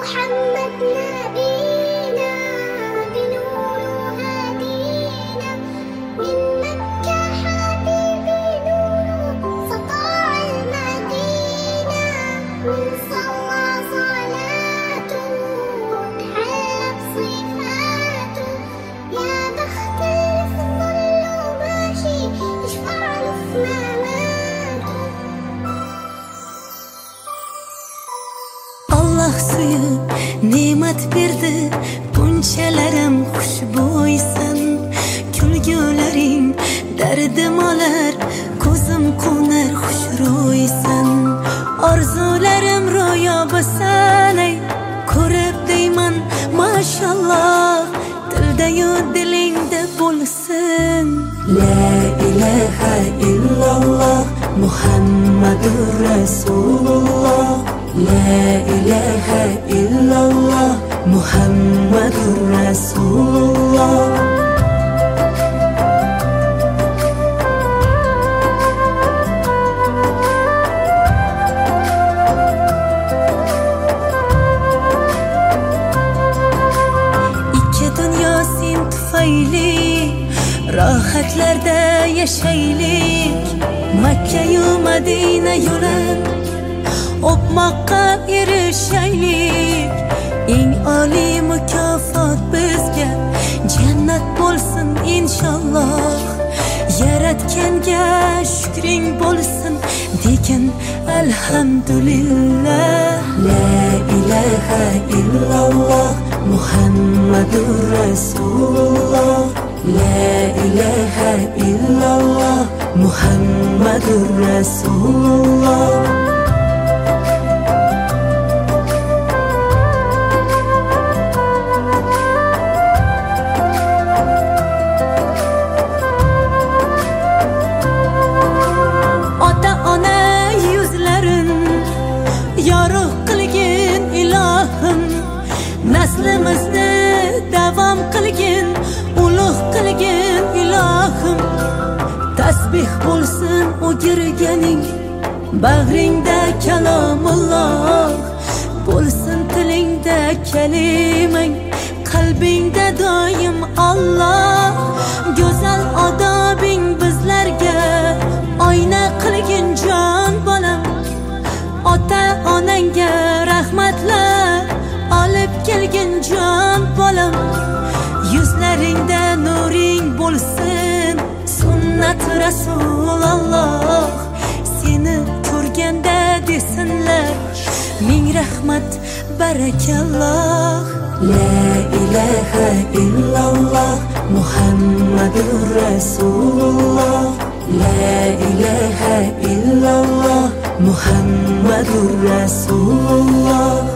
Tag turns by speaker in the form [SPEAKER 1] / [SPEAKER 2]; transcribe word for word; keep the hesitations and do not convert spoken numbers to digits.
[SPEAKER 1] محمد نبينا بنور هدينا من مكة حبيبي نور سطع المدينة من صلى صلاته وتحلى بصفاته يا بخت اللي في الظل وماشي يشفع له في مماته. Allah suyu ne'mat berdi, bunchalarim xushbo'ysan. Kulgularing dardim olar, ko'zim qo'nar xushro'ysan. Orzularim ro'yo bo'lsan, ey ko'rib deyman mashalloh, dilda-yu dilingda bo'lsin. La ilaha illalloh Muhammadur Rasululloh. La ilaha illalloh Muhammadur Rasululloh. Ikki dunyo sen tufayli rohatlarda yashaylik. Makka-yu Madina yo'lin o'pmoqqa erishaylik. Eng oliy mukofot bizga jannat bo'lsin inshaalloh. Yaratganga shukring bo'lsin degan alhamdulillah. La ilaha illalloh Muhammadur Rasululloh. La ilaha illalloh Muhammadur Rasululloh. Yorug' qilgin ilohim, naslimizni davom qilgin, ulug' qilgin ilohim. Tasbih bo'lsin o'girganing, bag'ringda kalomulloh bo'lsin, tilingda kalimang, qalbingda doim Alloh. Go'zal odobing bizlarga oyna qilgin jon bolam. Ota onangga rahmatlar olib kelgin jon bolam. Yuzlaringda nuring bo'lsin, sunnat Rasululloh. Seni ko'rganda desinlar ming rahmat barakalloh. La ilaha illalloh Muhammadur Rasululloh. La ilaha illalloh Muhammadur Rasululloh.